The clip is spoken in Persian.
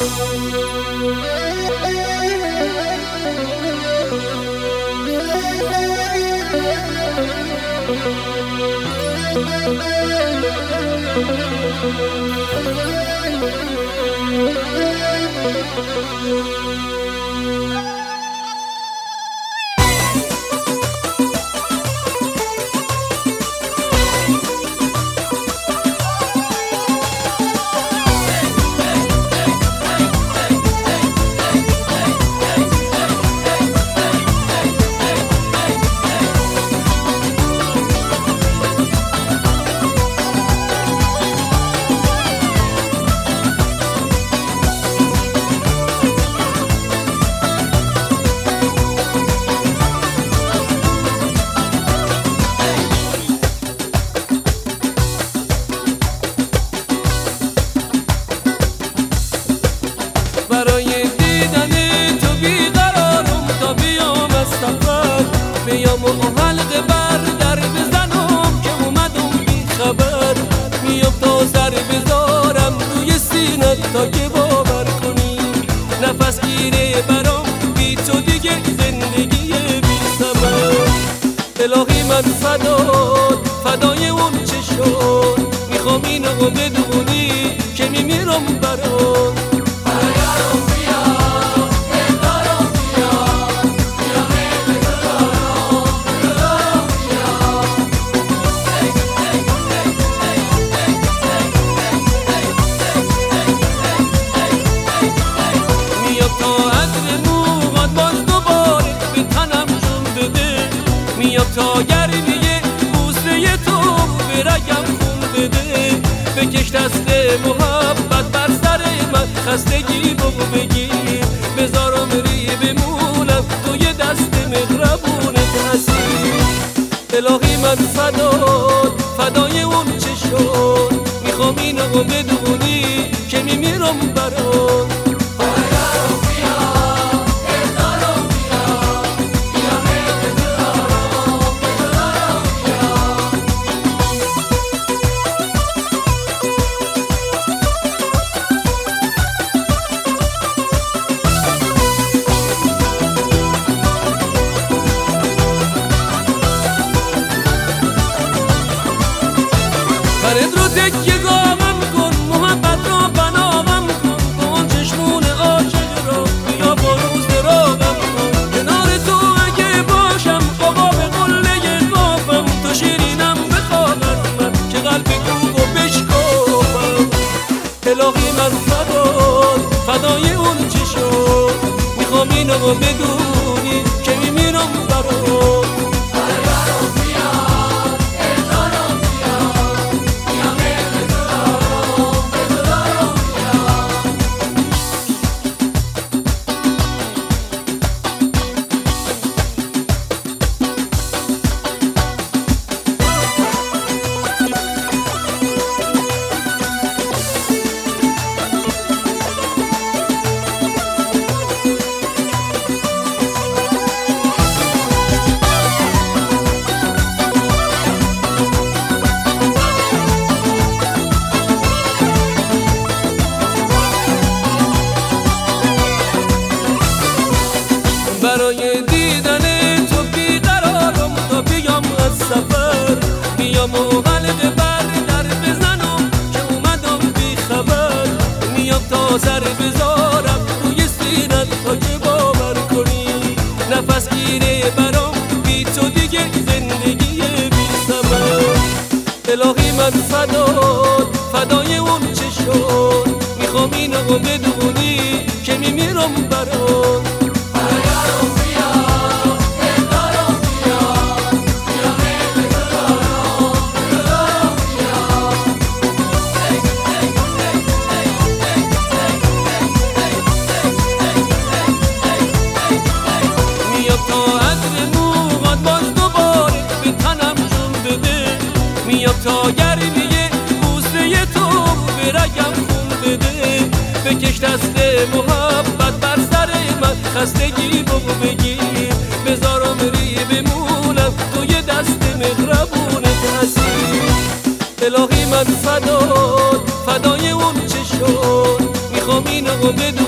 برای دیدن تو بیقرارم تا بیام از سفر، بیام و حلقه بر در بزنم که اومدم بی خبر. میام تا سر بذارم روی سینت تا که باور کنی، نفس گیره برام بی تو دیگه زندگی بی ثمر. الهی من فدای اون چه شد، میخوام اینو بدونی که میمیرم برات. میام تا گرمیه بوسه تو به رگم خون بده، بکش دست محبت بر سر من، خستگی بگو بگیر بذارم ری بمونم توی دست مهربونت حسین. الهی من فدای اون چه شد، میخوام اینو بدونی که میمیرم برات. برد رو تکیه گامم کن، محبت رو بنامم کن، کن چشمون عاشق رو بیا بروز راغم کن. کنار تو اگه باشم آقا به قله قافم، تو شیرینم بخواهد من که قلب کوه و بشکافم. الهی من فدای اون چی شد، میخوام اینو بدونی که میمیرم برات. برای دیدن تو بیقرارم تا بیام از سفر، میام و حلقه بر در بزنم که اومدم بی خبر. میام تا سر بذارم روی سینت تا که باور کنی، نفس گیره برام بی تو دیگه زندگی بی ثمر. الهی من فدای اون چه شد، میخوام اینو بدونی که میمیرم برات. میام تا گرمیه بوسه تو به رگم خون بده، بکش دست محبت بر سر من، خستگی بگو بگیر بذارم ری بمونم توی دست مهربونت حسین. الهی من فدای اون چه شد، میخوام اینو و بدون